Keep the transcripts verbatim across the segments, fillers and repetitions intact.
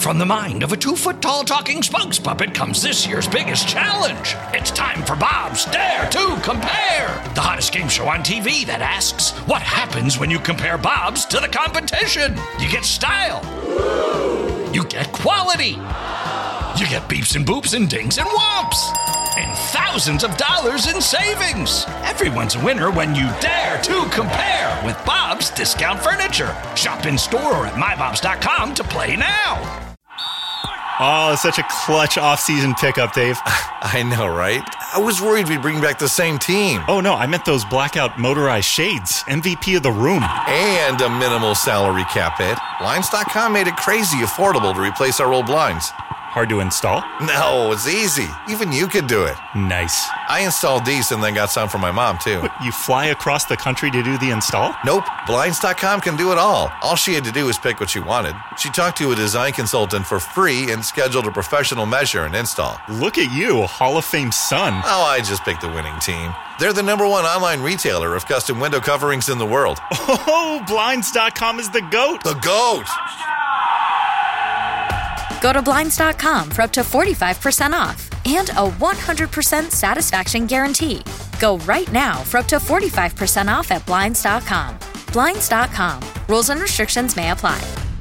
From the mind of a two-foot-tall talking spokes puppet comes this year's biggest challenge. It's time for Bob's Dare to Compare, the hottest game show on T V that asks, what happens when you compare Bobs to the competition? You get style. You get quality. You get beeps and boops and dings and whomps. And thousands of dollars in savings. Everyone's a winner when you dare to compare with Bob's Discount Furniture. Shop in store or at my bobs dot com to play now. Oh, such a clutch off-season pickup, Dave. I know, right? I was worried we'd bring back the same team. Oh, no, I meant those blackout motorized shades. M V P of the room. And a minimal salary cap hit. Blinds dot com made it crazy affordable to replace our old blinds. Hard to install? No, it's easy. Even you could do it. Nice. I installed these and then got some for my mom, too. What, you fly across the country to do the install? Nope. Blinds dot com can do it all. All she had to do was pick what she wanted. She talked to a design consultant for free and scheduled a professional measure and install. Look at you, Hall of Fame son. Oh, I just picked the winning team. They're the number one online retailer of custom window coverings in the world. Oh, Blinds dot com is the GOAT. The GOAT! Go to Blinds dot com for up to forty-five percent off and a one hundred percent satisfaction guarantee. Go right now for up to forty-five percent off at Blinds dot com. Blinds dot com. Rules and restrictions may apply.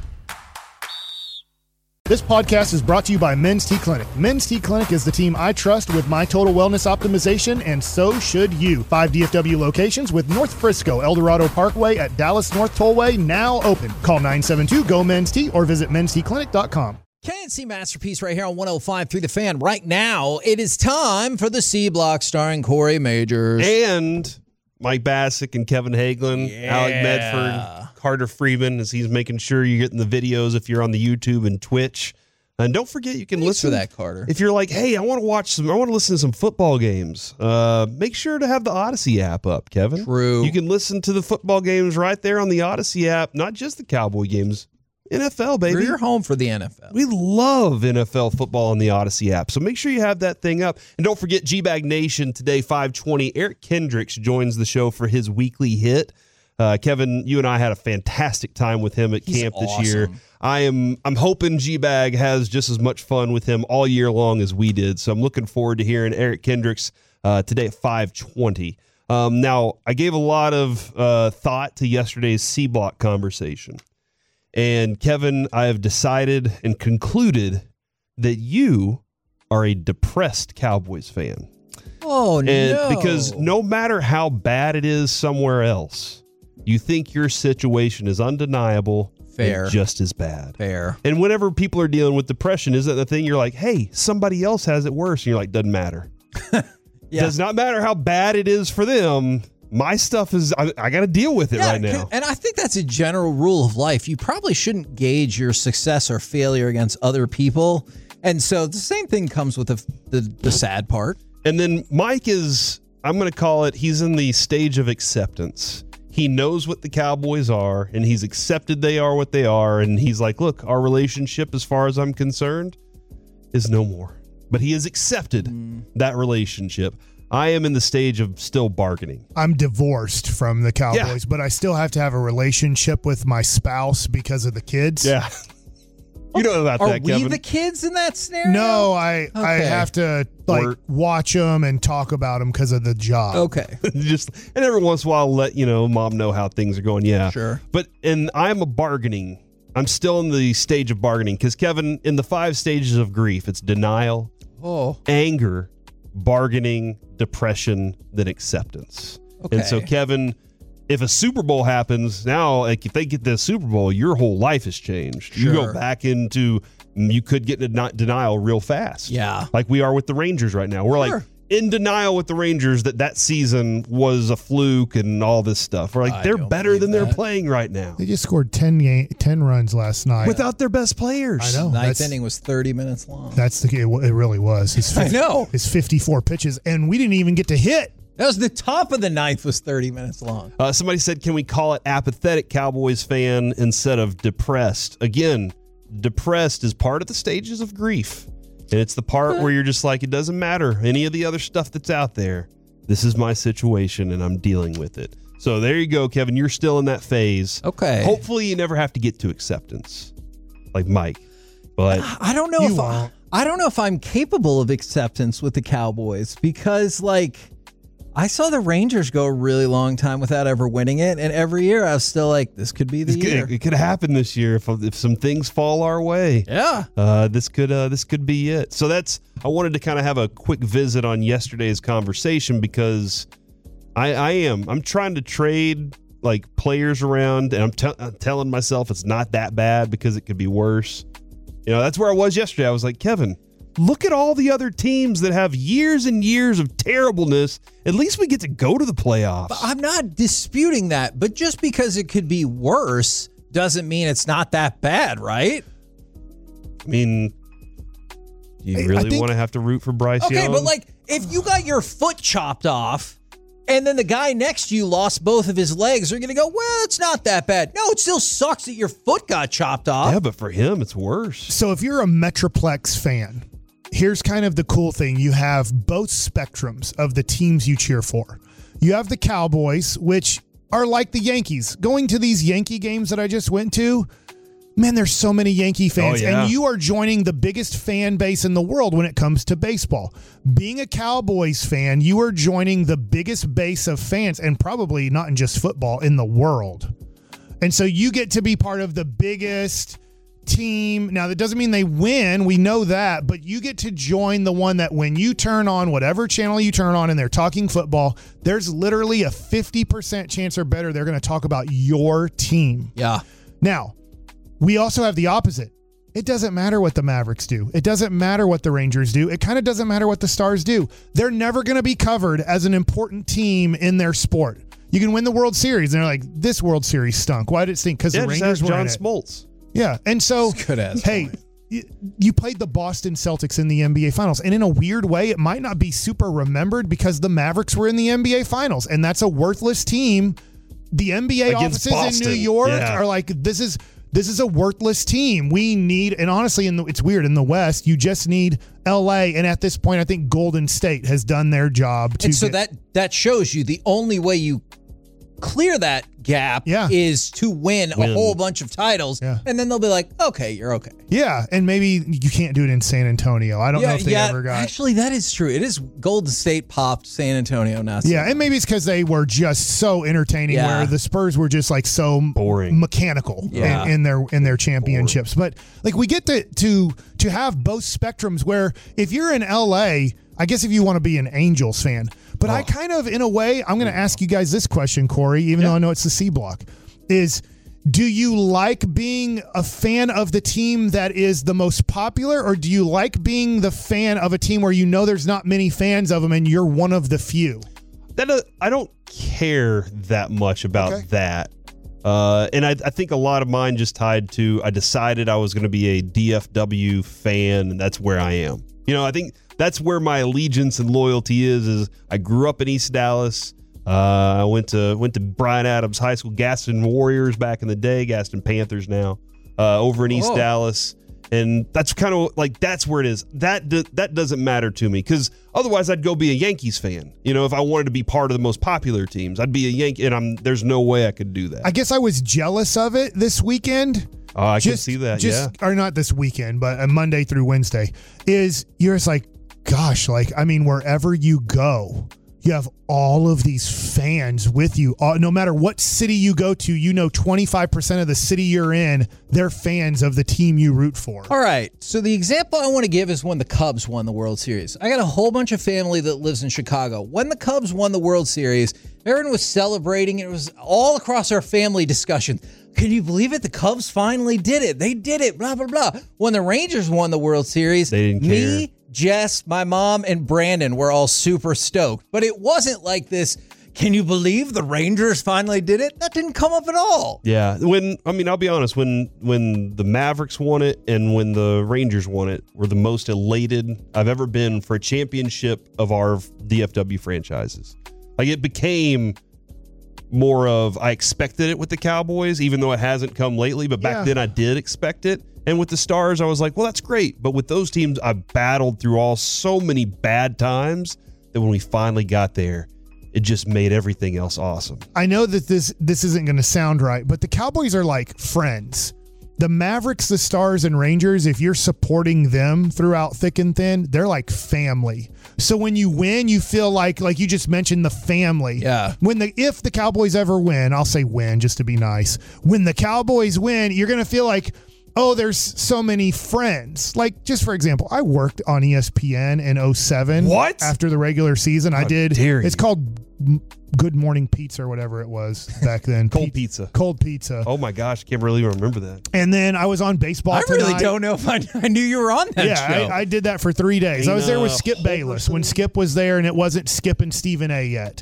This podcast is brought to you by Men's T Clinic. Men's T Clinic is the team I trust with my total wellness optimization, and so should you. Five D F W locations with North Frisco, El Dorado Parkway at Dallas North Tollway now open. Call nine seven two, G O, Men's T or visit men's t clinic dot com. K N C Masterpiece right here on one oh five point three The Fan. Right now, it is time for the C Block starring Corey Majors. And Mike Bassick and Kevin Hagelin, Yeah. Alec Medford, Carter Freeman, as he's making sure you're getting the videos if you're on the YouTube and Twitch. And don't forget, you can Thanks listen for that, Carter. If you're like, hey, I want to watch some, I want to listen to some football games. Uh, make sure to have the Odyssey app up, Kevin. True. You can listen to the football games right there on the Odyssey app, not just the Cowboy games. N F L, baby. You're home for the N F L. We love N F L football on the Odyssey app, so make sure you have that thing up. And don't forget G-Bag Nation today, five twenty. Eric Kendricks joins the show for his weekly hit. Uh, Kevin, you and I had a fantastic time with him at He's camp this awesome. year. I am I'm hoping G-Bag has just as much fun with him all year long as we did, so I'm looking forward to hearing Eric Kendricks uh, today at five twenty. Um, now, I gave a lot of uh, thought to yesterday's C-Block conversation. And Kevin, I have decided and concluded that you are a depressed Cowboys fan. Oh, and no. Because no matter how bad it is somewhere else, you think your situation is undeniable. Fair. And just as bad. Fair. And whenever people are dealing with depression, isn't that the thing? You're like, hey, somebody else has it worse. And you're like, doesn't matter. Yeah. Does not matter how bad it is for them. My stuff is, I, I got to deal with it Yeah, right now. And I think that's a general rule of life. You probably shouldn't gauge your success or failure against other people. And so the same thing comes with the the, the sad part. And then Mike is, I'm going to call it, he's in the stage of acceptance. He knows what the Cowboys are, and he's accepted they are what they are. And he's like, look, our relationship, as far as I'm concerned, is no more. But he has accepted mm. that relationship. I am in the stage of still bargaining. I'm divorced from the Cowboys, Yeah. but I still have to have a relationship with my spouse because of the kids. Yeah. You know about Are that, we Kevin. the kids in that scenario? No, I I Okay. have to like Or- watch them and talk about them because of the job. Okay. Just and every once in a while let, you know, mom know how things are going. Yeah. Sure. But and I'm a bargaining. I'm still in the stage of bargaining because Kevin, in the five stages of grief, it's denial, Oh. anger, bargaining, depression, then acceptance. Okay. And so, Kevin, if a Super Bowl happens, now, like if they get the Super Bowl, your whole life has changed. You Sure. go back into, you could get into denial real fast. Yeah. Like we are with the Rangers right now. We're Sure. like in denial with the Rangers that that season was a fluke and all this stuff. We're like, I they're don't better than believe they're that. playing right now They just scored ten, game, ten runs last night. without their best players. I know. Ninth That's, inning was thirty minutes long. that's the it, it really was. His I know. His fifty-four pitches, and we didn't even get to hit. That was the top of the ninth was thirty minutes long. Uh, somebody said, can we call it apathetic Cowboys fan instead of depressed? Again, depressed is part of the stages of grief. And it's the part where you're just like, it doesn't matter. Any of the other stuff that's out there. This is my situation, and I'm dealing with it. So there you go, Kevin. You're still in that phase. Okay. Hopefully you never have to get to acceptance like Mike. But I don't know You if I, won't. I don't know if I'm capable of acceptance with the Cowboys because, like, I saw the Rangers go a really long time without ever winning it, and every year I was still like, this could be the this year. could, it could happen this year if if some things fall our way. Yeah. Uh, this could uh, this could be it. So that's I wanted to kind of have a quick visit on yesterday's conversation because I, I am I'm trying to trade like players around, and I'm, t- I'm telling myself it's not that bad because it could be worse. You know, that's where I was yesterday. I was like, Kevin, look at all the other teams that have years and years of terribleness. At least we get to go to the playoffs. I'm not disputing that, but just because it could be worse doesn't mean it's not that bad, right? I mean, you Hey, I really think- want to have to root for Bryce Okay, Young? but like if you got your foot chopped off and then the guy next to you lost both of his legs, you're going to go, well, it's not that bad. No, it still sucks that your foot got chopped off. yeah, but for him, it's worse. So if you're a Metroplex fan, here's kind of the cool thing. You have both spectrums of the teams you cheer for. You have the Cowboys, which are like the Yankees. Going to these Yankee games that I just went to, man, there's so many Yankee fans. Oh, yeah. And you are joining the biggest fan base in the world when it comes to baseball. Being a Cowboys fan, you are joining the biggest base of fans, and probably not in just football, in the world. And so you get to be part of the biggest team. Now, that doesn't mean they win. We know that. But you get to join the one that when you turn on whatever channel you turn on and they're talking football, there's literally a fifty percent chance or better they're going to talk about your team. Yeah. Now, we also have the opposite. It doesn't matter what the Mavericks do. It doesn't matter what the Rangers do. It kind of doesn't matter what the Stars do. They're never going to be covered as an important team in their sport. You can win the World Series, and they're like, this World Series stunk. Why did it stink? Because Yeah, the just Rangers ask were John in it. Smoltz. Yeah, and so, Good ass hey, point. y- you played the Boston Celtics in the N B A Finals, and in a weird way, it might not be super remembered because the Mavericks were in the N B A Finals, and that's a worthless team. The N B A Against offices Boston. in New York Yeah. are like, this is this is a worthless team. We need, and honestly, in the, it's weird, in the West, you just need L A, and at this point, I think Golden State has done their job to And so get- that that shows you the only way you clear that gap Yeah. is to win, Win. a whole bunch of titles, Yeah. and then they'll be like, okay, you're okay. yeah, and maybe you can't do it in San Antonio. I don't know if they ever got. Actually, that is true. It is Golden State popped San Antonio now. Yeah, and maybe it's because they were just so entertaining, Yeah. where the Spurs were just like so Boring. mechanical Yeah. in, in their in their championships. But like we get to to to have both spectrums. Where if you're in L A, I guess if you want to be an Angels fan, but I kind of, in a way, I'm going to ask you guys this question, Corey, even though I know it's the C block, is. Do you like being a fan of the team that is the most popular, or do you like being the fan of a team where you know there's not many fans of them and you're one of the few? That uh, I don't care that much about Okay. that. Uh, and I, I think a lot of mine just tied to I decided I was going to be a D F W fan, and that's where I am. You know, I think that's where my allegiance and loyalty is. Is I grew up in East Dallas. Uh, I went to went to Bryan Adams High School, Gaston Warriors back in the day, Gaston Panthers now, uh, over in East Oh. Dallas. And that's kind of like, that's where it is. That do, that doesn't matter to me because otherwise I'd go be a Yankees fan. You know, if I wanted to be part of the most popular teams, I'd be a Yankee, and I'm there's no way I could do that. I guess I was jealous of it this weekend. Oh, I can just, see that, Just, or not this weekend, but uh, Monday through Wednesday. Is you're just like, gosh, like, I mean, wherever you go, you have all of these fans with you. Uh, no matter what city you go to, you know twenty-five percent of the city you're in, they're fans of the team you root for. All right. So the example I want to give is when the Cubs won the World Series. I got a whole bunch of family that lives in Chicago. When the Cubs won the World Series, everyone was celebrating. It was all across our family discussion. Can you believe it? The Cubs finally did it. They did it. Blah, blah, blah. When the Rangers won the World Series, They didn't me, care. Jess, my mom, and Brandon were all super stoked. But it wasn't like this, can you believe the Rangers finally did it? That didn't come up at all. Yeah, when I mean, I'll be honest, when when the Mavericks won it and when the Rangers won it, were the most elated I've ever been for a championship of our D F W franchises. Like, it became more of, I expected it with the Cowboys, even though it hasn't come lately, but back Yeah. then I did expect it. And with the Stars, I was like, well, that's great. But with those teams, I battled through all so many bad times that when we finally got there, it just made everything else awesome. I know that this this isn't going to sound right, but the Cowboys are like friends. the Mavericks, the Stars, and Rangers, if you're supporting them throughout thick and thin, they're like family. So when you win, you feel like, like you just mentioned, the family. Yeah. When the if the Cowboys ever win, I'll say win just to be nice. When the Cowboys win, you're going to feel like, oh, there's so many friends. Like, just for example, I worked on E S P N in oh seven. What? After the regular season, How I did. dare you. It's called Good Morning Pizza or whatever it was back then. Cold pizza. Cold pizza. Oh my gosh, can't really remember that. And then I was on Baseball I really Tonight. don't know if I, I knew you were on that Yeah, show. I, I did that for three days. I was there with Dana Skip Bayless when Skip was there, and it wasn't Skip and Stephen A. yet.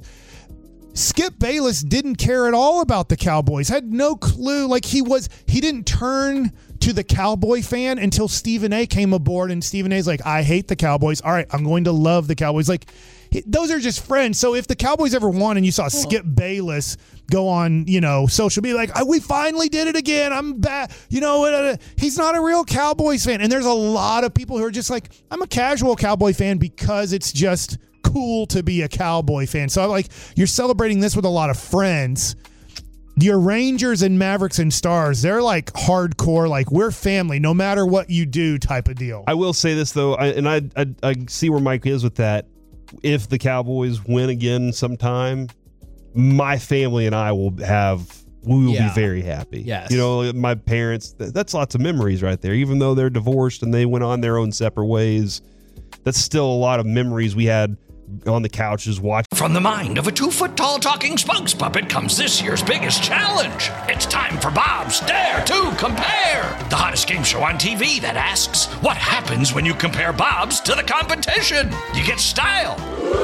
Skip Bayless didn't care at all about the Cowboys. Had no clue. Like he was, he didn't turn to the Cowboy fan until Stephen A. came aboard, and Stephen A's like, I hate the Cowboys. All right, I'm going to love the Cowboys. Like, he, those are just friends. So if the Cowboys ever won and you saw Skip Bayless go on, you know, social media like, we finally did it again, I'm back, you know, uh, he's not a real Cowboys fan. And there's a lot of people who are just like, I'm a casual Cowboy fan because it's just cool to be a Cowboy fan. So I'm like, you're celebrating this with a lot of friends. Your Rangers and Mavericks and Stars, they're like hardcore, like we're family, no matter what you do type of deal. I will say this though, I, and I, I I see where Mike is with that. If the Cowboys win again sometime, my family and I will have we will Yeah. be very happy. Yes. You know, my parents, that's lots of memories right there. Even though they're divorced and they went on their own separate ways, that's still a lot of memories we had on the couches watching. From the mind of a two-foot-tall talking spokes puppet comes this year's biggest challenge. It's time for Bob's Dare to Compare, the hottest game show on T V that asks, what happens when you compare Bob's to the competition? You get style.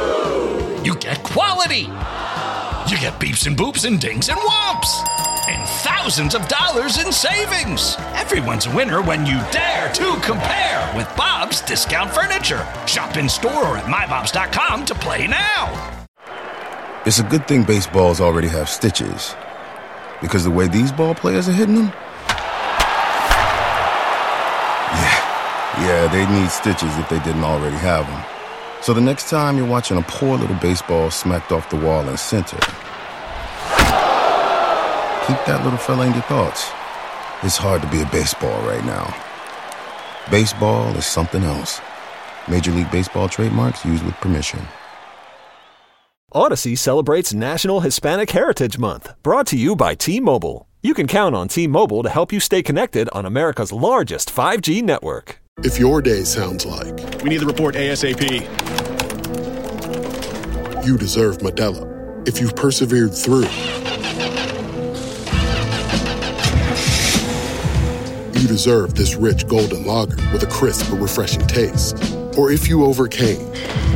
You get quality. You get beeps and boops and dings and whomps. And thousands of dollars in savings. Everyone's a winner when you dare to compare with Bob's Discount Furniture. Shop in store or at my bobs dot com to play now. It's a good thing baseballs already have stitches, because the way these ball players are hitting them, yeah, yeah, they'd need stitches if they didn't already have them. So the next time you're watching a poor little baseball smacked off the wall in center, keep that little fella in your thoughts. It's hard to be a baseball right now. Baseball is something else. Major League Baseball trademarks used with permission. Odyssey celebrates National Hispanic Heritage Month, brought to you by T-Mobile. You can count on T-Mobile to help you stay connected on America's largest five G network. If your day sounds like, we need the report ASAP, you deserve Modelo. If you've persevered through, you deserve this rich golden lager with a crisp but refreshing taste. Or if you overcame,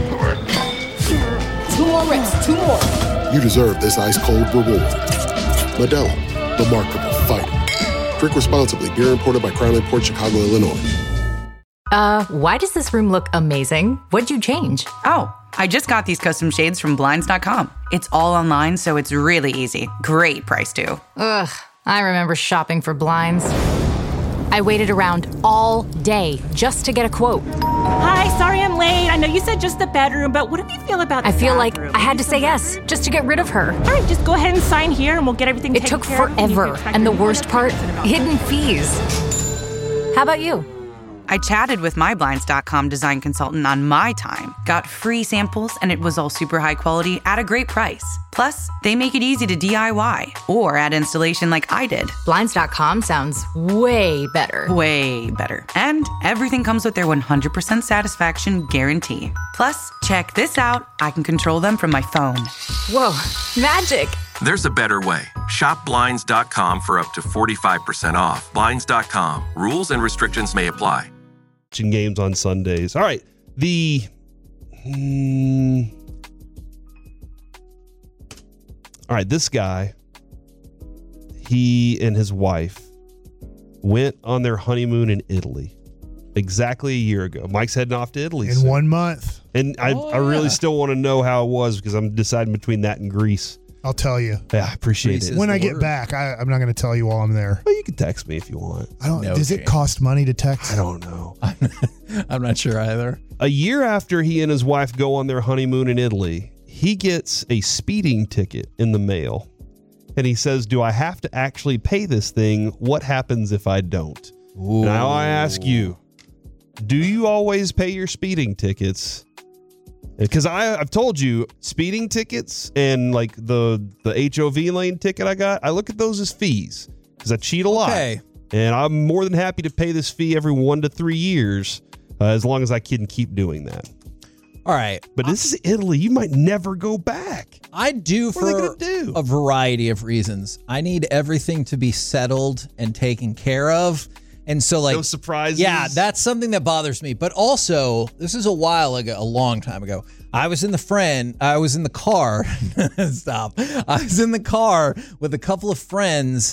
Two more reps, two more. you deserve this ice-cold reward. Modelo, the Remarkable Fighter. Drink responsibly. Beer imported by Crown Imports, Chicago, Illinois. Uh, why does this room look amazing? What'd you change? Oh, I just got these custom shades from Blinds dot com. It's all online, so it's really easy. Great price, too. Ugh, I remember shopping for blinds. I waited around all day just to get a quote. Hi, sorry I'm late. I know you said just the bedroom, but what do you feel about the I feel bathroom? like I had to say yes just to get rid of her. All right, just go ahead and sign here and we'll get everything It taken took care of. forever, and the worst part, hidden fees. How about you? I chatted with my Blinds dot com design consultant on my time, got free samples, and it was all super high quality at a great price. Plus, they make it easy to D I Y or add installation like I did. Blinds dot com sounds way better. Way better. And everything comes with their one hundred percent satisfaction guarantee. Plus, check this out. I can control them from my phone. Whoa, magic. There's a better way. Shop Blinds dot com for up to forty-five percent off. Blinds dot com. Rules and restrictions may apply. Games on Sundays. All right. The hmm, all right, this guy, he and his wife went on their honeymoon in Italy exactly a year ago. Mike's heading off to Italy in soon. one month. And I, Oh, I really yeah. still want to know how it was because I'm deciding between that and Greece. I'll tell you. Yeah, I appreciate Greece it. is When the I get word. back, I, I'm not going to tell you while I'm there. Well, you can text me if you want. I don't. No does it chance. cost money to text? I don't know. I'm not sure either. A year after he and his wife go on their honeymoon in Italy, he gets a speeding ticket in the mail. and he says, do I have to actually pay this thing? What happens if I don't? Ooh. Now I ask you, do you always pay your speeding tickets? Because I've told you, speeding tickets and like the, the H O V lane ticket I got, I look at those as fees because I cheat a lot. Okay. And I'm more than happy to pay this fee every one to three years uh, as long as I can keep doing that. All right. But this is Italy. You might never go back. I do what for are they gonna do? a variety of reasons. I need everything to be settled and taken care of. And so, like, no surprises. Yeah, that's something that bothers me. But also, this is a while ago, a long time ago. I was in the friend, I was in the car. Stop. I was in the car with a couple of friends,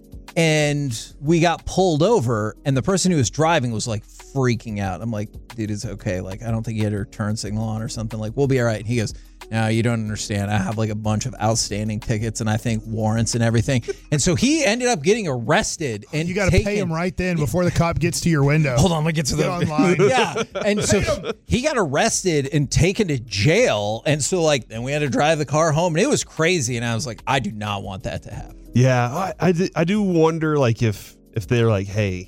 and we got pulled over, and the person who was driving was like freaking out. I'm like, dude, it's okay. Like, I don't think you had your turn signal on or something. Like, we'll be all right. And he goes, no, you don't understand. I have like a bunch of outstanding tickets and I think warrants and everything. And so he ended up getting arrested. And you got to pay him right then before the cop gets to your window. Hold on, let me get to get the online. Yeah, and so he got arrested and taken to jail. And so like, then we had to drive the car home, and it was crazy. And I was like, I do not want that to happen. Yeah, I, I, d- I do wonder like if if they're like, hey,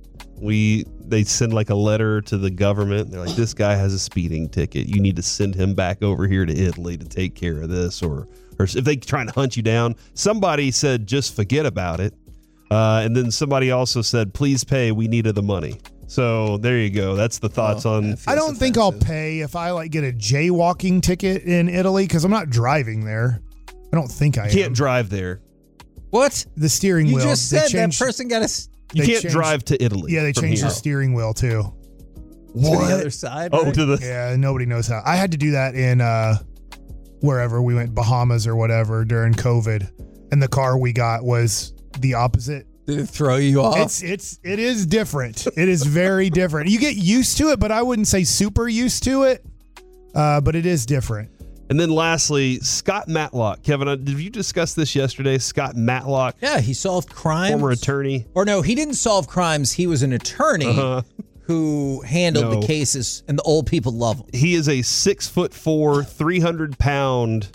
we they send like a letter to the government. They're like, this guy has a speeding ticket. You need to send him back over here to Italy to take care of this. Or or if they try to hunt you down. Somebody said, just forget about it. Uh, and then somebody also said, please pay. We needed the money. So there you go. That's the thoughts Oh, on. that feels I don't offensive. think I'll pay if I like get a jaywalking ticket in Italy because I'm not driving there. I don't think I You can't am. drive there. What? The steering You wheel. just they said changed- that person got a You They can't changed- drive to Italy. Yeah, they from changed here. the steering wheel too. to the other side. Oh, right? to the. Yeah, nobody knows how. I had to do that in uh, wherever we went, Bahamas or whatever, during COVID, and the car we got was the opposite. Did it throw you off? It's it's it is different. It is very different. You get used to it, but I wouldn't say super used to it. Uh, but it is different. And then lastly, Scott Matlock. Kevin, uh, did you discuss this yesterday? Scott Matlock, yeah, he solved crimes. former attorney. Or no, he didn't solve crimes. He was an attorney Uh-huh. who handled No. the cases, and the old people love him. He is a six foot four, three hundred pound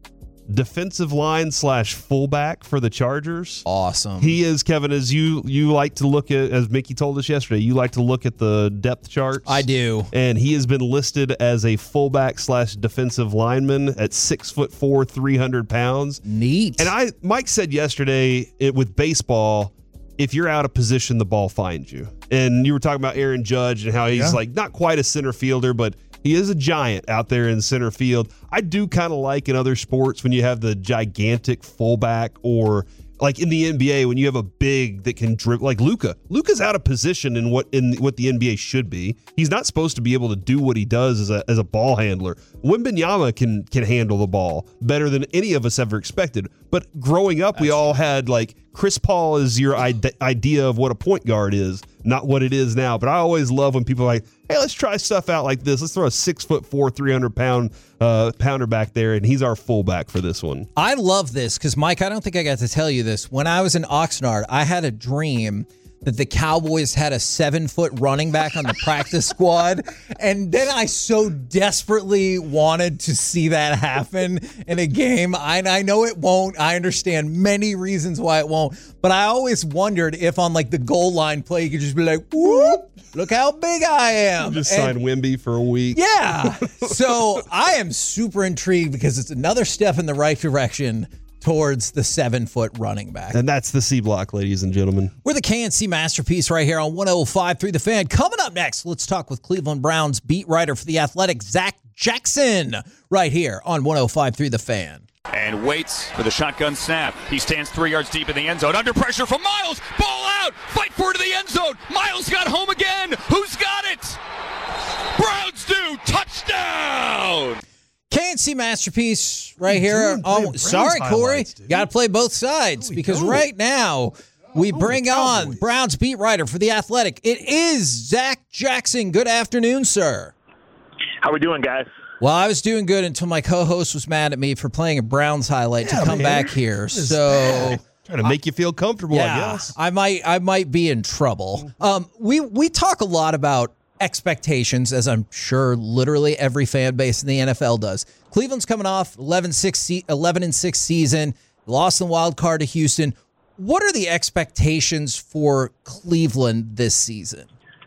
defensive line slash fullback for the Chargers. Awesome. He is, Kevin, as you you like to look at, as Mickey told us yesterday, you like to look at the depth charts. I do. And he has been listed as a fullback slash defensive lineman at six foot four, three hundred pounds. Neat. And I, Mike said yesterday it, with baseball, if you're out of position, the ball finds you. And you were talking about Aaron Judge and how he's Yeah. like not quite a center fielder, but he is a giant out there in center field. I do kind of like in other sports when you have the gigantic fullback, or like in the N B A when you have a big that can dribble, like Luka. Luka's out of position in what in what the N B A should be. He's not supposed to be able to do what he does as a as a ball handler. Wembanyama can can handle the ball better than any of us ever expected. But growing up, we all had like Chris Paul is your ide- idea of what a point guard is, not what it is now. But I always love when people are like, hey, let's try stuff out like this. Let's throw a six foot four, three hundred pound uh, pounder back there, and he's our fullback for this one. I love this because, Mike, I don't think I got to tell you this. When I was in Oxnard, I had a dream that the Cowboys had a seven-foot running back on the practice squad. And then I so desperately wanted to see that happen in a game. I, I know it won't. I understand many reasons why it won't. But I always wondered if on, like, the goal line play, you could just be like, whoop, look how big I am. Just And- sign Wemby for a week. yeah. So I am super intrigued because it's another step in the right direction towards the seven-foot running back. And that's the C block, ladies and gentlemen. We're the K N C Masterpiece right here on one oh five point three The Fan. Coming up next, let's talk with Cleveland Browns beat writer for The Athletic, Zach Jackson, right here on one oh five point three The Fan. And waits for the shotgun snap. He stands three yards deep in the end zone. Under pressure from Miles. Ball out. Fight for it to the end zone. Miles got home again. Who's got it? Browns do. Touchdown. K N C Masterpiece right here. doing? Play Oh, Browns sorry, Corey. highlights, dude. Got to play both sides because don't. right now we bring on Cowboys. Browns beat writer for The Athletic. It is Zach Jackson. Good afternoon, sir. How we doing, guys? Well, I was doing good until my co-host was mad at me for playing a Browns highlight Yeah, to come man. back here. So Trying to make you feel comfortable, I yeah, guess. I might I might be in trouble. Um, we we talk a lot about expectations, as I'm sure literally every fan base in the N F L does. Cleveland's coming off eleven and six season. lost in the wild card to Houston. What are the expectations for Cleveland this season?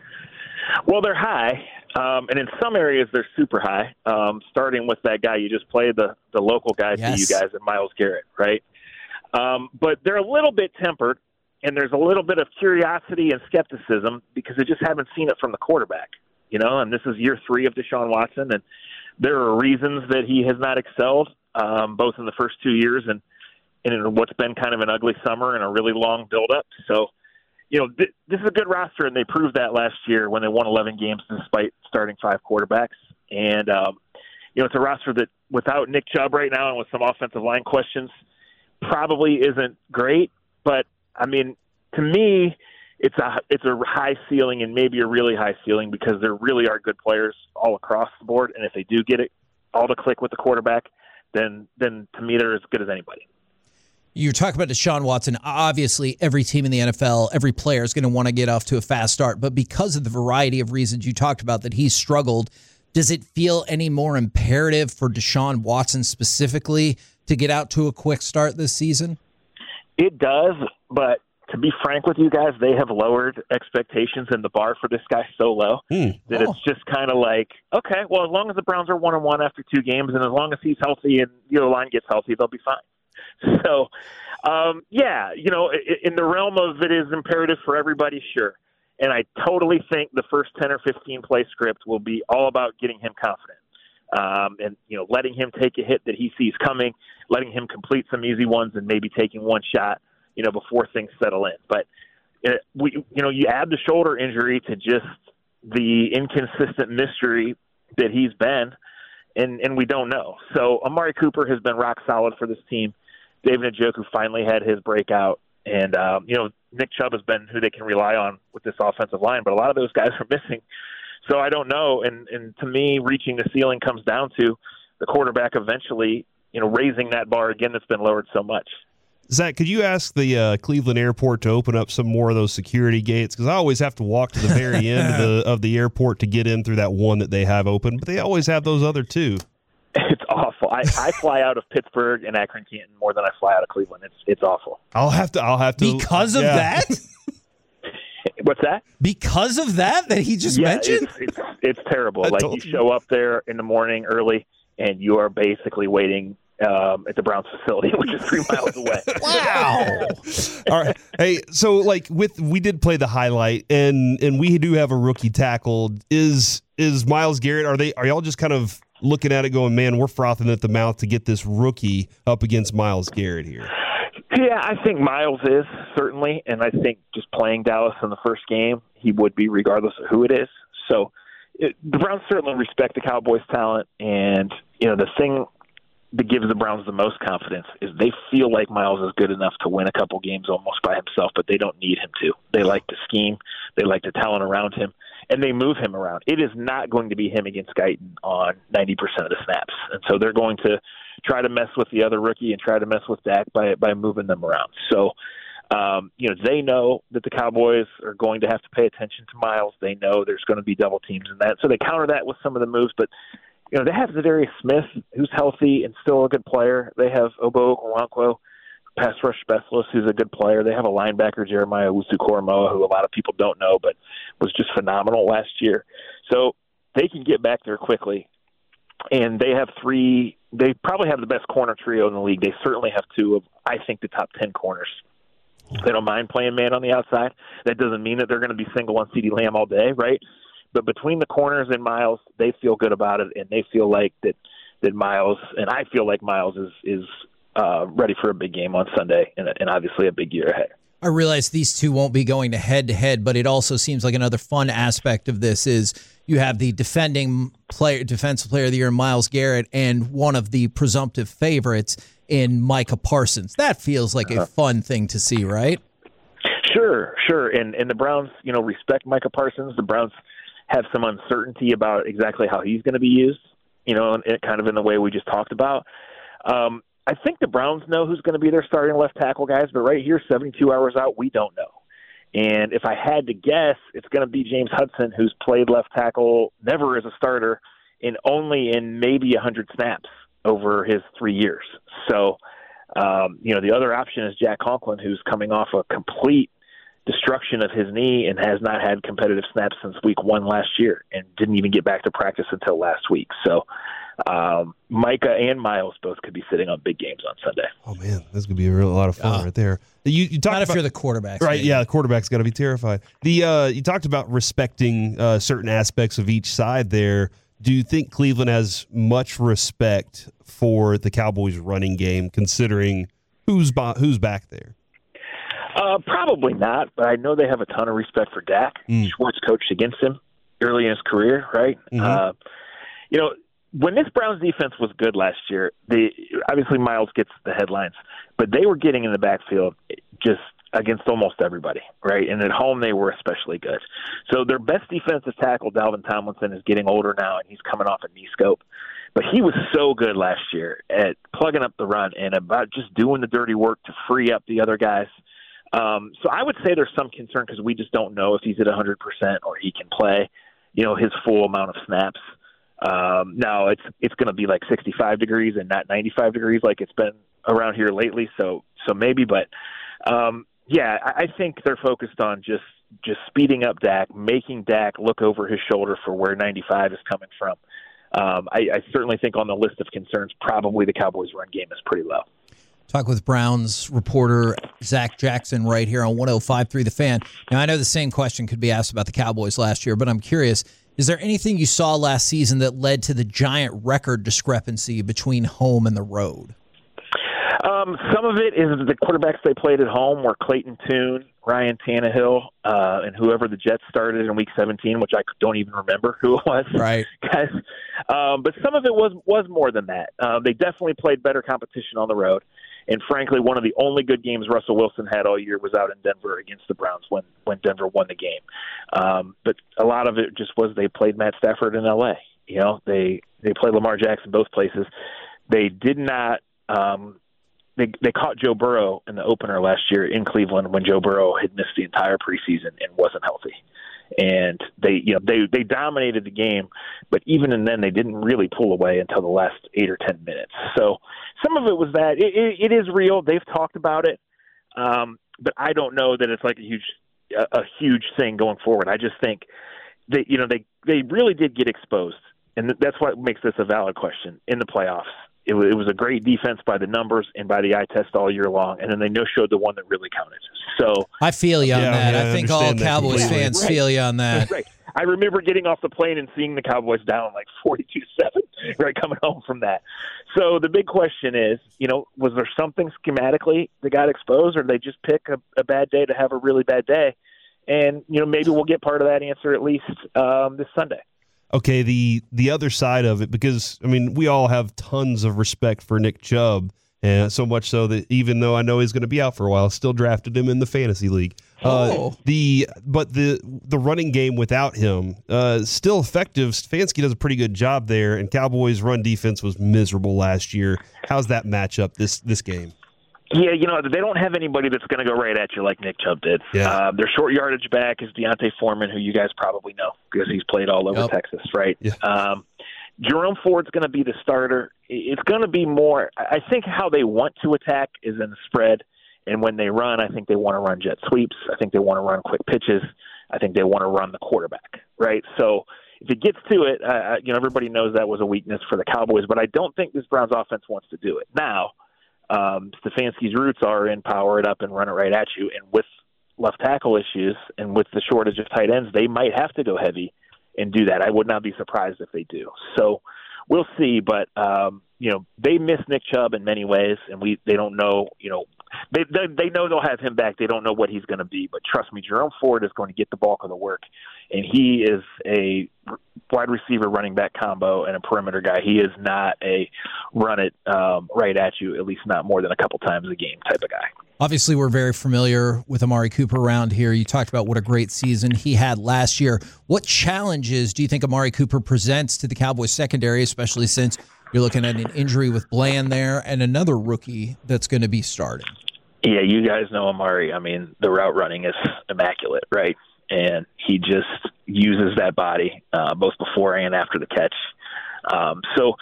Well, they're high, um, and in some areas they're super high, um, starting with that guy you just played, the, the local guy Yes. to you guys, and Myles Garrett, right? Um, but they're a little bit tempered, and there's a little bit of curiosity and skepticism because they just haven't seen it from the quarterback, you know, and this is year three of Deshaun Watson, and there are reasons that he has not excelled, um, both in the first two years and, and in what's been kind of an ugly summer and a really long build-up. So, you know, th- this is a good roster, and they proved that last year when they won eleven games despite starting five quarterbacks. And, um, you know, it's a roster that without Nick Chubb right now and with some offensive line questions probably isn't great. But, I mean, to me, it's a it's a high ceiling and maybe a really high ceiling because there really are good players all across the board. And if they do get it all to click with the quarterback, then then to me they're as good as anybody. You're talking about Deshaun Watson. Obviously, every team in the N F L, every player is going to want to get off to a fast start. But because of the variety of reasons you talked about that he's struggled, does it feel any more imperative for Deshaun Watson specifically to get out to a quick start this season? It does, but to be frank with you guys, they have lowered expectations and the bar for this guy so low mm. that Oh. it's just kind of like, okay, well, as long as the Browns are one and one after two games, and as long as he's healthy and the other line gets healthy, they'll be fine. So, um, yeah, you know, in the realm of it is imperative for everybody, sure. And I totally think the first ten or fifteen play script will be all about getting him confident. Um, and, you know, letting him take a hit that he sees coming, letting him complete some easy ones, and maybe taking one shot, you know, before things settle in. But, it, we, you know, you add the shoulder injury to just the inconsistent mystery that he's been, and, and we don't know. So Amari Cooper has been rock solid for this team. David Njoku finally had his breakout. And, um, you know, Nick Chubb has been who they can rely on with this offensive line, but a lot of those guys are missing. So I don't know. And, and to me, reaching the ceiling comes down to the quarterback eventually, you know, raising that bar again that's been lowered so much. Zach, could you ask the uh, Cleveland airport to open up some more of those security gates? Because I always have to walk to the very end of the, of the airport to get in through that one that they have open, but they always have those other two. It's awful. I, I fly out of Pittsburgh and Akron Canton more than I fly out of Cleveland. It's it's awful. I'll have to. I'll have to. Because of yeah. that? What's that? Because of that that he just yeah, mentioned? It's, it's, it's terrible. I like told you you. show up there in the morning early, and you are basically waiting um, at the Browns facility, which is three miles away. Wow. All right. Hey, so like with we did play the highlight, and and we do have a rookie tackle. Is is Myles Garrett? Are they? Are y'all just kind of looking at it, going, man, we're frothing at the mouth to get this rookie up against Myles Garrett here? Yeah, I think Myles is, certainly, and I think just playing Dallas in the first game, he would be regardless of who it is. So it, the Browns certainly respect the Cowboys' talent, and, you know, the thing that gives the Browns the most confidence is they feel like Myles is good enough to win a couple games almost by himself, but they don't need him to. They like the scheme. They like the talent around him, and they move him around. It is not going to be him against Guyton on ninety percent of the snaps, and so they're going to try to mess with the other rookie and try to mess with Dak by by moving them around. So, um, you know, they know that the Cowboys are going to have to pay attention to Myles. They know there's going to be double teams in that, so they counter that with some of the moves. But, you know, they have Zadarius Smith, who's healthy and still a good player. They have Obo Okoronkwo, pass rush specialist, who's a good player. They have a linebacker, Jeremiah Owusu-Koramoah, who a lot of people don't know, but was just phenomenal last year. So they can get back there quickly. And they have three – they probably have the best corner trio in the league. They certainly have two of, I think, the top ten corners. They don't mind playing man on the outside. That doesn't mean that they're going to be single on CeeDee Lamb all day, right? But between the corners and Myles, they feel good about it, and they feel like that that Myles – and I feel like Myles is is uh, ready for a big game on Sunday and, and obviously a big year ahead. I realize these two won't be going to head-to-head, but it also seems like another fun aspect of this is you have the defending player, defensive player of the year, Myles Garrett, and one of the presumptive favorites in Micah Parsons. That feels like a fun thing to see, right? Sure, sure. And and the Browns, you know, respect Micah Parsons. The Browns have some uncertainty about exactly how he's going to be used, you know, and, and kind of in the way we just talked about. Um, I think the Browns know who's going to be their starting left tackle, guys, but right here, seventy-two hours out, we don't know. And if I had to guess, it's going to be James Hudson, who's played left tackle never as a starter and only in maybe one hundred snaps over his three years. So Um, you know, the other option is Jack Conklin, who's coming off a complete destruction of his knee and has not had competitive snaps since week one last year and didn't even get back to practice until last week. So um, Micah and Miles both could be sitting on big games on Sunday. Oh, man, this could be a, real, a lot of fun uh, right there. You, you talked Not about, if you're the quarterback. Right, maybe. yeah, the quarterback's got to be terrified. The uh, You talked about respecting uh, certain aspects of each side there. Do you think Cleveland has much respect for the Cowboys' running game, considering who's bo- who's back there? Uh, probably not, but I know they have a ton of respect for Dak. Mm. Schwartz coached against him early in his career, right? Mm-hmm. Uh, you know, when this Browns defense was good last year, they obviously Miles gets the headlines, but they were getting in the backfield just against almost everybody, right? And at home, they were especially good. So their best defensive tackle, Dalvin Tomlinson, is getting older now, and he's coming off a knee scope. But he was so good last year at plugging up the run and about just doing the dirty work to free up the other guys. Um, so I would say there's some concern because we just don't know if he's at one hundred percent or he can play, you know, his full amount of snaps. Um, now, it's it's going to be like sixty-five degrees and not ninety-five degrees like it's been around here lately, so so maybe. But, um, yeah, I, I think they're focused on just, just speeding up Dak, making Dak look over his shoulder for where ninety-five is coming from. Um, I, I certainly think on the list of concerns, probably the Cowboys' run game is pretty low. Talk with Browns reporter Zach Jackson right here on one oh five point three The Fan. Now, I know the same question could be asked about the Cowboys last year, but I'm curious, is there anything you saw last season that led to the giant record discrepancy between home and the road? Um, some of it is the quarterbacks they played at home were Clayton Tune, Ryan Tannehill, uh, and whoever the Jets started in Week seventeen, which I don't even remember who it was. Right, guys. Um, but some of it was was more than that. Uh, they definitely played better competition on the road. And frankly, one of the only good games Russell Wilson had all year was out in Denver against the Browns when, when Denver won the game. Um, but a lot of it just was they played Matt Stafford in L A. You know, they they played Lamar Jackson both places. They did not. Um, they they caught Joe Burrow in the opener last year in Cleveland when Joe Burrow had missed the entire preseason and wasn't healthy. And they, you know, they, they dominated the game, but even in then they didn't really pull away until the last eight or ten minutes. So some of it was that it, it, it is real. They've talked about it, um, but I don't know that it's like a huge, a, a huge thing going forward. I just think that you know they they really did get exposed, and that's what makes this a valid question in the playoffs. It was, it was a great defense by the numbers and by the eye test all year long, and then they no showed the one that really counted. So I feel you on yeah, that. yeah, I think I all that Cowboys completely. fans Right. feel you on that. Right. I remember getting off the plane and seeing the Cowboys down like forty-two seven, right, coming home from that. So the big question is, you know, was there something schematically that got exposed, or did they just pick a, a bad day to have a really bad day? And, you know, maybe we'll get part of that answer at least um, this Sunday. Okay, the the other side of it, because, I mean, we all have tons of respect for Nick Chubb, and so much so that even though I know he's going to be out for a while, I still drafted him in the fantasy league. Oh. Uh, the But the the running game without him, uh, still effective. Stefanski does a pretty good job there, and Cowboys' run defense was miserable last year. How's that matchup this this game? Yeah, you know, they don't have anybody that's going to go right at you like Nick Chubb did. Yeah. Uh, their short yardage back is Deontay Foreman, who you guys probably know because he's played all over Yep. Texas, right? Yeah. Um, Jerome Ford's going to be the starter. It's going to be more – I think how they want to attack is in the spread, and when they run, I think they want to run jet sweeps. I think they want to run quick pitches. I think they want to run the quarterback, right? So if it gets to it, uh, you know, everybody knows that was a weakness for the Cowboys, but I don't think this Browns offense wants to do it. Now – Um, Stefanski's roots are in power it up and run it right at you. And with left tackle issues and with the shortage of tight ends, they might have to go heavy and do that. I would not be surprised if they do. So we'll see. But, um, you know, they miss Nick Chubb in many ways, and we they don't know, you know, they, they, they know they'll have him back. They don't know what he's going to be. But trust me, Jerome Ford is going to get the bulk of the work. And he is a wide receiver running back combo and a perimeter guy. He is not a run it um, right at you, at least not more than a couple times a game type of guy. Obviously, we're very familiar with Amari Cooper around here. You talked about what a great season he had last year. What challenges do you think Amari Cooper presents to the Cowboys secondary, especially since you're looking at an injury with Bland there and another rookie that's going to be starting? Yeah, you guys know Amari. I mean, the route running is immaculate, right? And he just uses that body uh, both before and after the catch. Um, so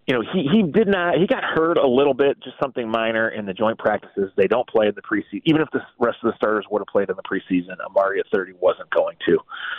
you know, he, he did not, he got hurt a little bit, just something minor in the joint practices. They don't play in the preseason. Even if the rest of the starters would have played in the preseason, Amari at thirty wasn't going to.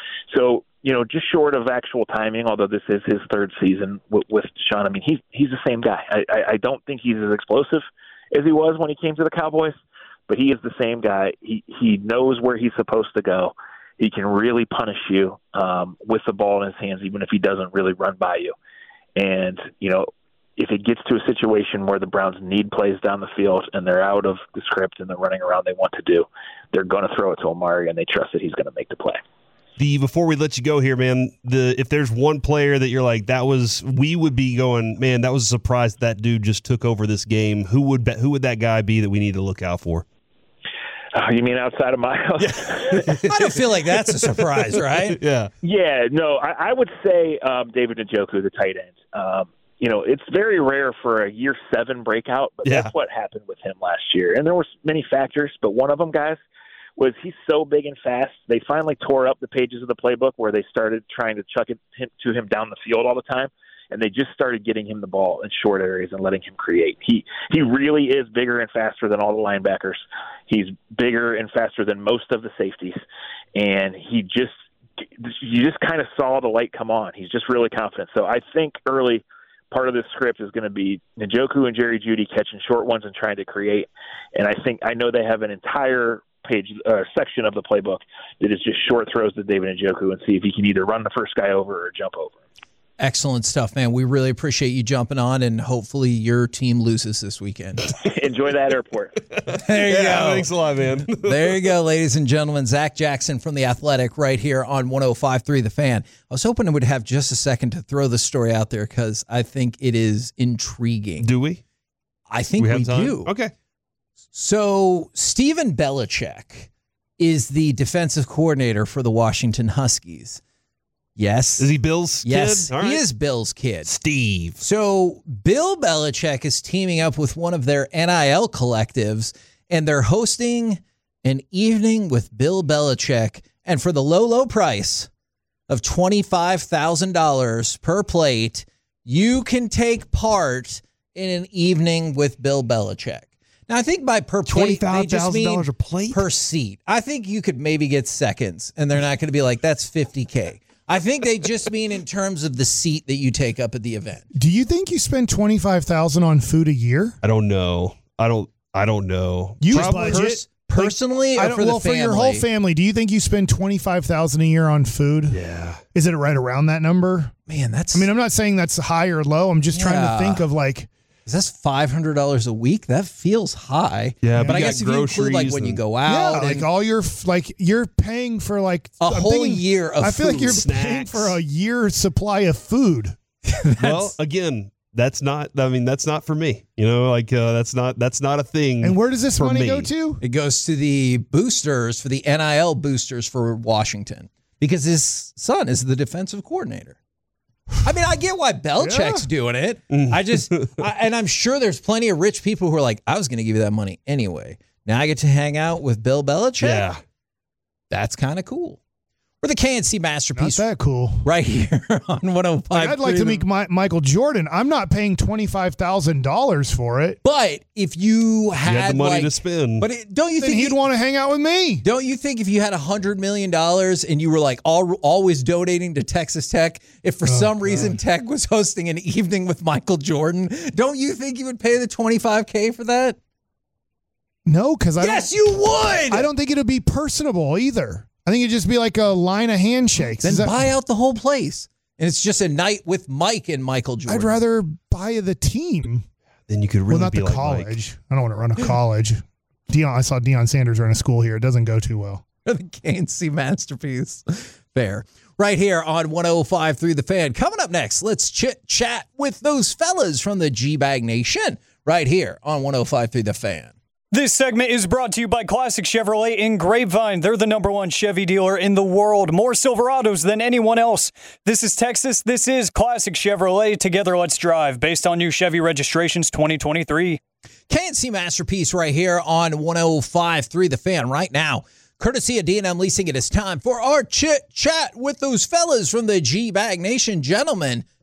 So, you know, just short of actual timing, although this is his third season with, with Deshaun, I mean, he's, he's the same guy. I, I, I don't think he's as explosive as he was when he came to the Cowboys, but he is the same guy. He, he knows where he's supposed to go. He can really punish you um, with the ball in his hands, even if he doesn't really run by you. And, you know, if it gets to a situation where the Browns need plays down the field and they're out of the script and they're running around they want to do, they're going to throw it to Amari and they trust that he's going to make the play. The before we let you go here, man, the if there's one player that you're like, that was, we would be going, man, that was a surprise that dude just took over this game. Who would who would that guy be that we need to look out for? Oh, you mean outside of Miles? I don't feel like that's a surprise, right? Yeah. Yeah, no, I, I would say um, David Njoku, the tight end. Um, you know, it's very rare for a year seven breakout, but Yeah. that's what happened with him last year. And there were many factors, but one of them, guys, was he's so big and fast. They finally tore up the pages of the playbook where they started trying to chuck it to him down the field all the time. And they just started getting him the ball in short areas and letting him create. He he really is bigger and faster than all the linebackers. He's bigger and faster than most of the safeties. And he just you just kind of saw the light come on. He's just really confident. So I think early part of this script is going to be Njoku and Jerry Jeudy catching short ones and trying to create. And I think I know they have an entire page uh, section of the playbook that is just short throws to David Njoku and see if he can either run the first guy over or jump over him. Excellent stuff, man. We really appreciate you jumping on, and hopefully your team loses this weekend. Enjoy that airport. There you Yeah, go. thanks a lot, man. There you go, ladies and gentlemen. Zach Jackson from The Athletic right here on one oh five point three The Fan. I was hoping I would have just a second to throw this story out there because I think it is intriguing. Do we? I think we, we, have time? do. Okay. So Steven Belichick is the defensive coordinator for the Washington Huskies. Yes. Is he Bill's yes, kid? All he right. is Bill's kid. Steve. So Bill Belichick is teaming up with one of their N I L collectives, and they're hosting an evening with Bill Belichick. And for the low, low price of twenty-five thousand dollars per plate, you can take part in an evening with Bill Belichick. Now, I think by per plate, they just mean a plate? per seat. I think you could maybe get seconds, and they're not going to be like, that's fifty K. I think they just mean in terms of the seat that you take up at the event. Do you think you spend twenty-five thousand dollars on food a year? I don't know. I don't. I don't know. You Probably budget pers- personally, I or don't, for well, the for family? your whole family, do you think you spend twenty-five thousand dollars a year on food? Yeah. Is it right around that number? Man, that's. I mean, I'm not saying that's high or low. I'm just trying Yeah. to think of like. Is that five hundred dollars a week? That feels high. Yeah, but I you guess got if you include like groceries when you and- go Yeah, out, like and all your f- like you're paying for like a I'm whole thinking- year of I feel like food. you're Snacks. paying for a year supply of food. Well, again, that's not. I mean, that's not for me. You know, like uh, that's not. That's not a thing. And where does this for money me. go to? it goes to the boosters for the N I L boosters for Washington because his son is the defensive coordinator. I mean, I get why Belichick's Yeah. doing it. I just, I, and I'm sure there's plenty of rich people who are like, I was going to give you that money anyway. Now I get to hang out with Bill Belichick. Yeah. That's kind of cool. We're the K N C Not masterpiece that cool. right here on one oh five. Like, I'd like to meet my, Michael Jordan. I'm not paying twenty-five thousand dollars for it. But if you You had had the money like, to spend. but it, don't you Then think he'd you, want to hang out with me. don't you think if you had a hundred million dollars and you were like all, always donating to Texas Tech, if for some reason Tech was hosting an evening with Michael Jordan, don't you think you would pay the twenty-five K for that? No, because I Yes, don't, you would. I don't think it'd be personable either. I think it'd just be like a line of handshakes. Then Is that- buy out the whole place, and it's just a night with Mike and Michael Jordan. I'd rather buy the team. Then you could really well, not be the like college. Mike. I don't want to run a college. Deion, I saw Deion Sanders run a school here. It doesn't go too well. The K N C masterpiece. Fair. Right here on one oh five point three The Fan. Coming up next, let's chit chat with those fellas from the G-Bag Nation. Right here on one oh five point three The Fan. This segment is brought to you by Classic Chevrolet in Grapevine. They're the number one Chevy dealer in the world. More Silverados than anyone else. This is Texas. This is Classic Chevrolet. Together, let's drive. Based on new Chevy registrations twenty twenty-three. K N C masterpiece right here on one oh five point three The Fan right now. Courtesy of D and M Leasing, it is time for our chit chat with those fellas from the G-Bag Nation. Gentlemen, how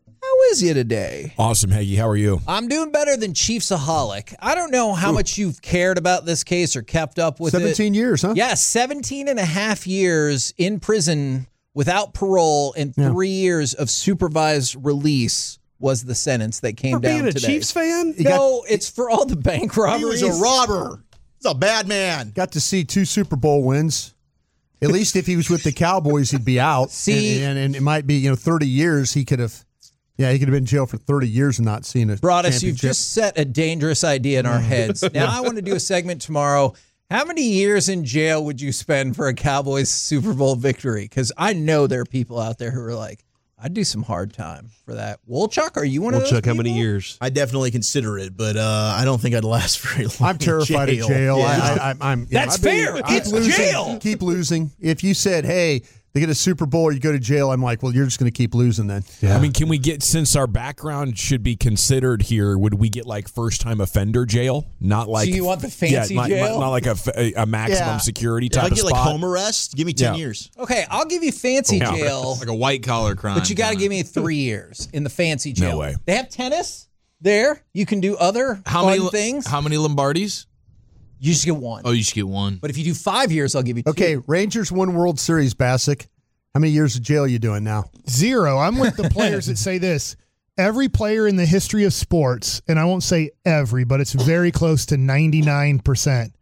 is you today? Awesome, Hagee. How are you? I'm doing better than Chiefsaholic. I don't know how Ooh. much you've cared about this case or kept up with seventeen it. seventeen years, huh? Yeah, seventeen and a half years in prison without parole and yeah. three years of supervised release was the sentence that came for down being a today. Chiefs fan? No, got, it's for all the bank robberies. He was a robber. He's a bad man. Got to see two Super Bowl wins. At least if he was with the Cowboys, he'd be out. See, and, and, and it might be, you know, thirty years. He could have, yeah, he could have been in jail for thirty years and not seen it. Broadus, you've just set a dangerous idea in our heads. Now I want to do a segment tomorrow. How many years in jail would you spend for a Cowboys Super Bowl victory? Because I know there are people out there who are like, I'd do some hard time for that. Wolchuk, are you one of those Wolchuk, how many people? years? I definitely consider it, but uh, I don't think I'd last very long. I'm terrified in jail. of jail. Yeah. I, I, I'm, That's know, fair. Been, It's losing, jail. Keep losing. If you said, hey, they get a Super Bowl or you go to jail, I'm like, well, you're just going to keep losing then. Yeah. I mean, can we get, since our background should be considered here, would we get like first-time offender jail? Not like. So you want the fancy yeah, not, jail? Not, not like a, a maximum Yeah. security If type I of get spot. like home arrest, give me ten Yeah. years. Okay, I'll give you fancy Yeah. jail. Like a white collar crime. But you got to kinda. give me three years in the fancy jail. No way. They have tennis there. You can do other How fun many things. How many Lombardis? You just get one. Oh, you should get one. But if you do five years, I'll give you two. Okay, Rangers won World Series, Bassick. How many years of jail are you doing now? Zero. I'm with the players that say this. Every player in the history of sports, and I won't say every, but it's very close to ninety-nine percent,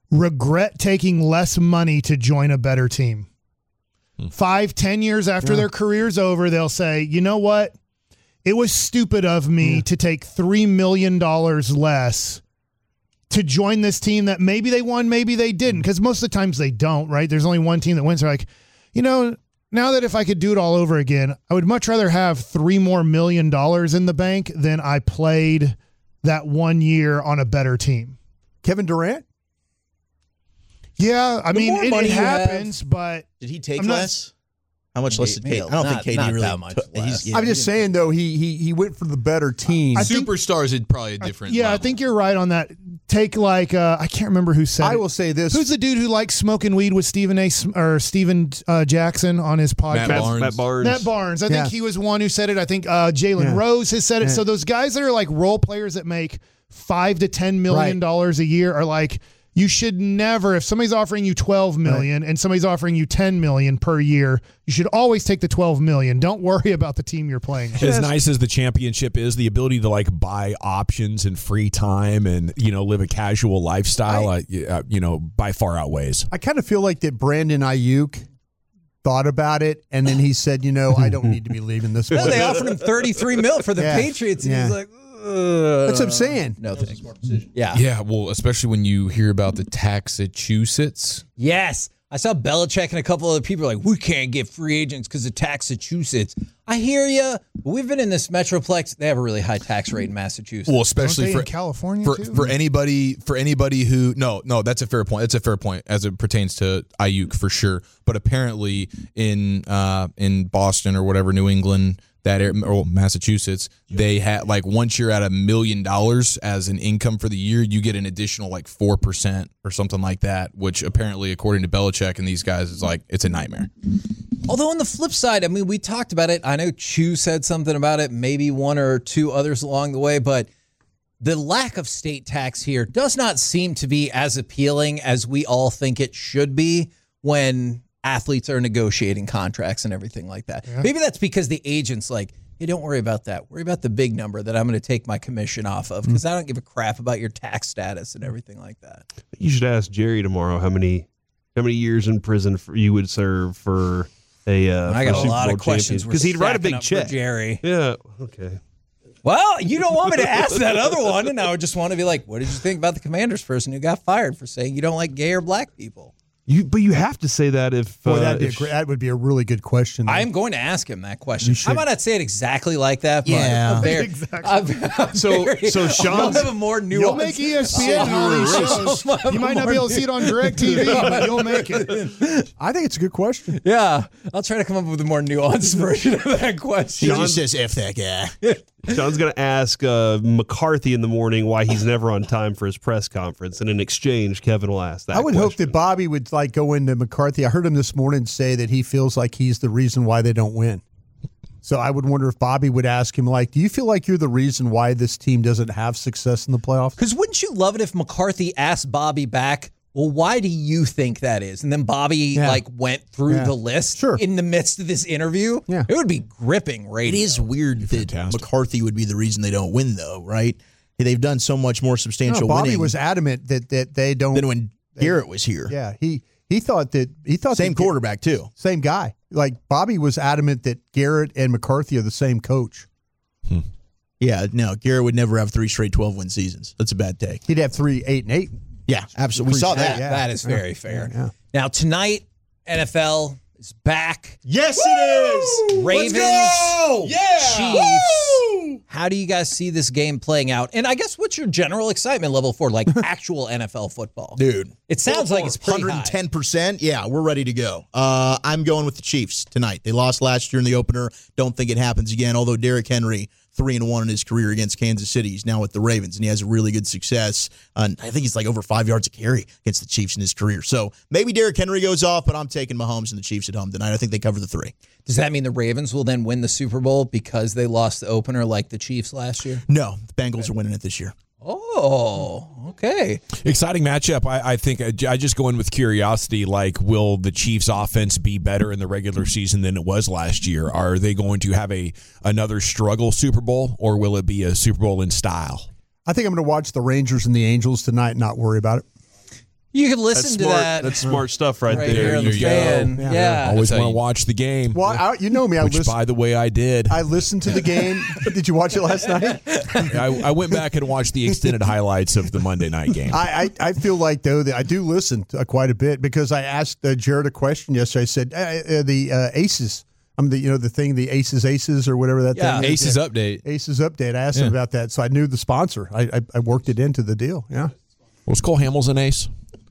regret taking less money to join a better team. Hmm. Five, ten years after Yeah. their career's over, they'll say, you know what? It was stupid of me Yeah. to take three million dollars less to join this team that maybe they won, maybe they didn't, because most of the times they don't, right? There's only one team that wins. They're like, you know, now that if I could do it all over again, I would much rather have three more million dollars in the bank than I played that one year on a better team. Kevin Durant? Yeah, I The mean, more it, money it you have- happens, but Did he take I'm not- less? How much less did K D? I don't Not- think K D not really. that much took- less. he's- yeah, I'm just he saying, though, he he he went for the better team. I think- Superstars is probably a different. yeah, I level. think you're right on that. Take like uh, I can't remember who said I it. will say this. Who's the dude who likes smoking weed with Stephen A. Sm- or Stephen uh, Jackson on his podcast? Matt Barnes. Matt Barnes. Matt Barnes. I think Yeah. he was one who said it. I think uh, Jalen Yeah. Rose has said it. Yeah. So those guys that are like role players that make five to ten million dollars a year are like, you should never. If somebody's offering you twelve million and somebody's offering you ten million per year, you should always take the twelve million. Don't worry about the team you're playing. As nice as the championship is, the ability to like buy options and free time and, you know, live a casual lifestyle, I- uh, uh, you know, by far outweighs. I kind of feel like that Brandon Ayuk thought about it, and then he said, you know, I don't need to be leaving this No, place. they offered him thirty-three mil for the Yeah. Patriots, and Yeah. he's like, Ugh. That's what I'm saying. No thanks. Yeah. Yeah, well, especially when you hear about the Taxachusetts. Yes. I saw Belichick and a couple other people like, we can't get free agents because of Taxachusetts. I hear you. We've been in this Metroplex. They have a really high tax rate in Massachusetts. Well, especially Aren't they for in California for, too? for anybody for anybody who no no that's a fair point. That's a fair point as it pertains to Ayuk for sure. But apparently in uh, in Boston or whatever, New England, that area, or Massachusetts, they had like once you're at a million dollars as an income for the year, you get an additional like four percent or something like that. Which apparently, according to Belichick and these guys, is like it's a nightmare. Although on the flip side, I mean, we talked about it. I know Chu said something about it, maybe one or two others along the way, but the lack of state tax here does not seem to be as appealing as we all think it should be when athletes are negotiating contracts and everything like that. Yeah. Maybe that's because the agent's like, hey, don't worry about that. Worry about the big number that I'm going to take my commission off of because I don't give a crap about your tax status and everything like that. You should ask Jerry tomorrow how many how many years in prison for, you would serve for a. Uh, I got a lot of questions because he'd write a big up for check. Jerry. Yeah. Okay. Well, you don't want me to ask that other one, and I would just want to be like, what did you think about the Commanders person who got fired for saying you don't like gay or black people? You, but you have to say that if Boy, uh, that'd be a if- great, that would be a really good question. though. I am going to ask him that question. You should. I might not say it exactly like that, but Yeah. I'm very, Exactly. I'm- I'm So- very- so I'll Sean's- have a more nuanced. You'll make E S P N and all these shows. You might not be able to see it on DirecTV, but you'll make it. I think it's a good question. Yeah, I'll try to come up with a more nuanced version of that question. He just says F that guy. Sean's going to ask uh, McCarthy in the morning why he's never on time for his press conference, and in exchange, Kevin will ask that. I would question. hope that Bobby would like go into McCarthy. I heard him this morning say that he feels like he's the reason why they don't win. So I would wonder if Bobby would ask him, like, do you feel like you're the reason why this team doesn't have success in the playoffs? Because wouldn't you love it if McCarthy asked Bobby back, well, why do you think that is? And then Bobby, Yeah. like, went through Yeah. the list Sure. in the midst of this interview? Yeah. It would be gripping radio. It is weird that McCarthy would be the reason they don't win, though, right? They've done so much more substantial No, Bobby winning was adamant that that they don't. than when they- Garrett was here. Yeah, he he thought that he thought Same that, quarterback, too. same guy. Like Bobby was adamant that Garrett and McCarthy are the same coach. Yeah, no, Garrett would never have three straight twelve-win seasons. That's a bad take. He'd have three eight and eight. Yeah, absolutely. We saw that. Yeah. That is very Yeah. fair. Yeah. Now, tonight, N F L is back. Yes, it is. Ravens, Yeah. Chiefs. How do you guys see this game playing out? And I guess what's your general excitement level for like actual N F L football? Dude. It sounds like it's pretty one high. hundred ten percent. Yeah, we're ready to go. Uh, I'm going with the Chiefs tonight. They lost last year in the opener. Don't think it happens again, although Derrick Henry, three and one in his career against Kansas City. He's now with the Ravens, and he has a really good success. Uh, I think he's like over five yards a carry against the Chiefs in his career. So maybe Derrick Henry goes off, but I'm taking Mahomes and the Chiefs at home tonight. I think they cover the three. Does that mean the Ravens will then win the Super Bowl because they lost the opener like the Chiefs last year? No, the Bengals are winning it this year. Oh, okay. Exciting matchup. I, I think I just go in with curiosity. Like, will the Chiefs' offense be better in the regular season than it was last year? Are they going to have a another struggle Super Bowl, or will it be a Super Bowl in style? I think I'm going to watch the Rangers and the Angels tonight and not worry about it. You can listen That's to smart. that. That's smart stuff right, Right there. here on the fan. Yeah. Yeah. Always That's how want to you- watch the game. Well, I, you know me. I which, listen, by the way, I did. I listened to the game. Did you watch it last night? I, I went back and watched the extended highlights of the Monday night game. I, I, I feel like, though, that I do listen to, uh, quite a bit because I asked uh, Jared a question yesterday. I said, uh, uh, the uh, Aces, I'm the, you know, the thing, the Aces, Aces, or whatever that Yeah. thing is. Aces Yeah. update. Aces update. I asked Yeah. him about that, so I knew the sponsor. I, I, I worked it into the deal. Yeah. Was Cole Hamels an ace?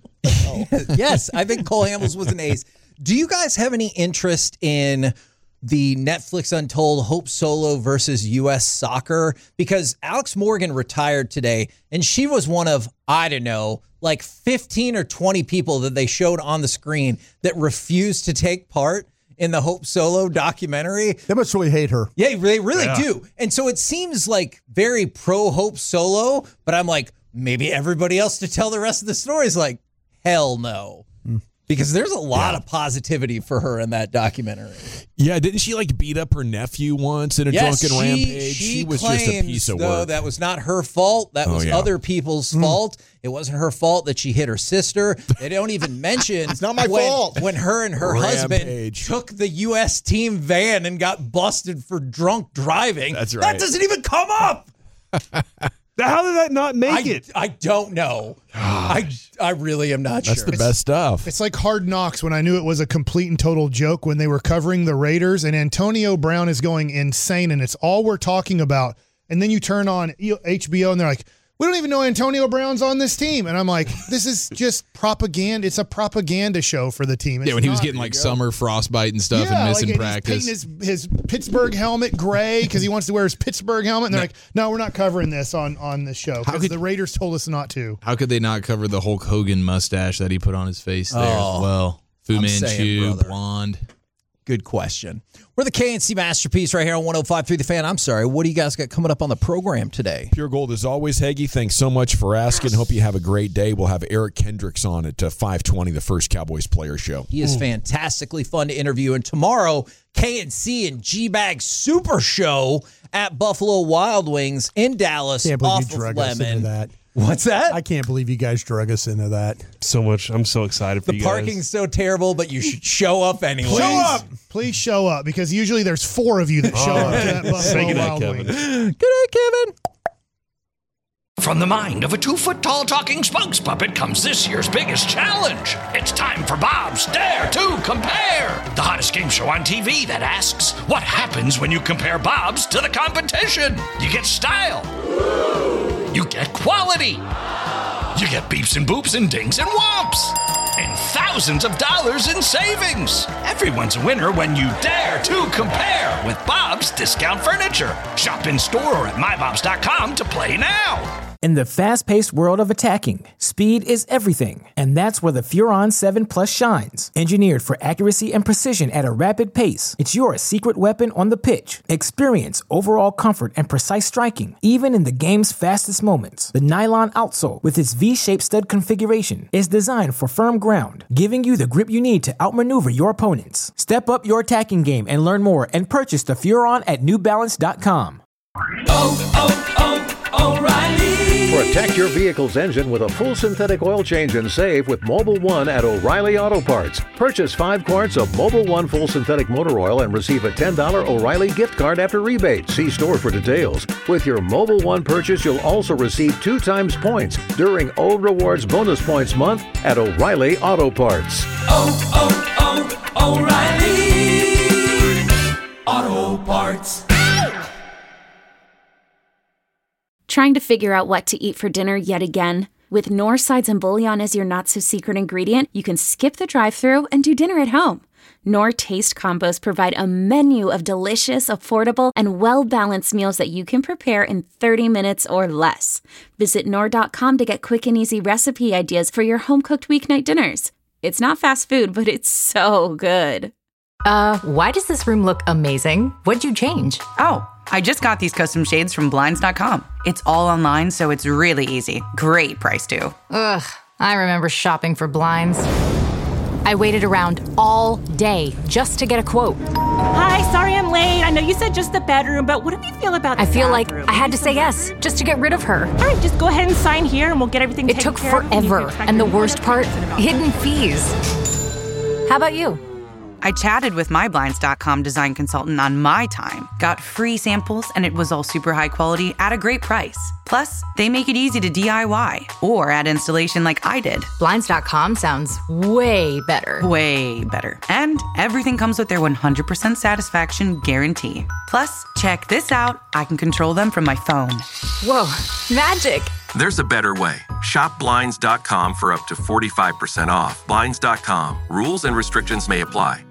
Yes, I think Cole Hamels was an ace. Do you guys have any interest in the Netflix Untold Hope Solo versus U S Soccer? Because Alex Morgan retired today, and she was one of, I don't know, like fifteen or twenty people that they showed on the screen that refused to take part in the Hope Solo documentary. They must really hate her. Yeah, they really Yeah. do. And so it seems like very pro Hope Solo, but I'm like, maybe everybody else to tell the rest of the story is like, hell no. Because there's a lot of positivity for her in that documentary. Yeah, didn't she like beat up her nephew once in a Yes, drunken she, rampage? She, was claims, just a piece of though, work. that was not her fault. That Oh, was yeah. other people's fault. It wasn't her fault that she hit her sister. They don't even mention It's not my when, fault. when her and her Rampage. husband took the U S team van and got busted for drunk driving. That's That right. doesn't even come up. How did that not make I, it? I don't know. I I really am not That's sure. the best stuff. It's like Hard Knocks when I knew it was a complete and total joke when they were covering the Raiders and Antonio Brown is going insane and it's all we're talking about. And then you turn on H B O and they're like, we don't even know Antonio Brown's on this team. And I'm like, this is just propaganda. It's a propaganda show for the team. It's Yeah, when he was not. getting like summer frostbite and stuff Yeah, and missing like, practice. He's painting his, his Pittsburgh helmet gray because he wants to wear his Pittsburgh helmet. And they're like, no, we're not covering this on, on this show because could- the Raiders told us not to. How could they not cover the Hulk Hogan mustache that he put on his face there Oh, as well? Fu I'm saying, Manchu, brother. blonde. Good question. We're the K N C Masterpiece right here on one oh five point three The Fan. I'm sorry. What do you guys got coming up on the program today? Pure Gold as always, Heggie. Thanks so much for asking. Hope you have a great day. We'll have Eric Kendricks on at uh, five twenty, the first Cowboys Player Show. He is fantastically fun to interview. And tomorrow, K N C and G-Bag Super Show at Buffalo Wild Wings in Dallas Can't believe off you of drug us into Lemon. that. What's that? I can't believe you guys drug us into that. So much. I'm so excited for the you parking's guys. so terrible, but you should show up anyway. Show up. Please show up because usually there's four of you that show up to that Say Buffalo goodnight, Wild Kevin. Wings. Good night, Kevin. From the mind of a two-foot-tall talking spokes puppet comes this year's biggest challenge. It's time for Bob's Dare to Compare, the hottest game show on T V that asks, what happens when you compare Bob's to the competition? You get style. You get quality. You get beeps and boops and dings and whomps. And thousands of dollars in savings. Everyone's a winner when you dare to compare with Bob's Discount Furniture. Shop in store or at my bobs dot com to play now. In the fast-paced world of attacking, speed is everything, and that's where the Furon seven Plus shines. Engineered for accuracy and precision at a rapid pace, it's your secret weapon on the pitch. Experience overall comfort and precise striking, even in the game's fastest moments. The nylon outsole, with its V-shaped stud configuration, is designed for firm ground, giving you the grip you need to outmaneuver your opponents. Step up your attacking game and learn more and purchase the Furon at new balance dot com. Oh, oh, oh, O'Reilly! Protect your vehicle's engine with a full synthetic oil change and save with Mobile One at O'Reilly Auto Parts. Purchase five quarts of Mobile One full synthetic motor oil and receive a ten dollars O'Reilly gift card after rebate. See store for details. With your Mobile One purchase, you'll also receive two times points during O Rewards Bonus Points Month at O'Reilly Auto Parts. Oh, oh, oh, O'Reilly Auto Parts. Trying to figure out what to eat for dinner yet again? With Knorr sides and bouillon as your not-so-secret ingredient, you can skip the drive-thru and do dinner at home. Knorr Taste Combos provide a menu of delicious, affordable, and well-balanced meals that you can prepare in thirty minutes or less. Visit Knorr dot com to get quick and easy recipe ideas for your home-cooked weeknight dinners. It's not fast food, but it's so good. Uh, why does this room look amazing? What'd you change? Oh, I just got these custom shades from Blinds dot com. It's all online, so it's really easy. Great price, too. Ugh, I remember shopping for blinds. I waited around all day just to get a quote. Hi, sorry I'm late. I know you said just the bedroom, but what do you feel about the I feel bathroom? like I had to say yes just to get rid of her. All right, just go ahead and sign here and we'll get everything It taken took care of. forever, and the worst part, hidden fees. How about you? I chatted with my Blinds dot com design consultant on my time, got free samples, and it was all super high quality at a great price. Plus, they make it easy to D I Y or add installation like I did. Blinds dot com sounds way better. Way better. And everything comes with their one hundred percent satisfaction guarantee. Plus, check this out. I can control them from my phone. Whoa, magic. There's a better way. Shop Blinds dot com for up to forty-five percent off. Blinds dot com. Rules and restrictions may apply.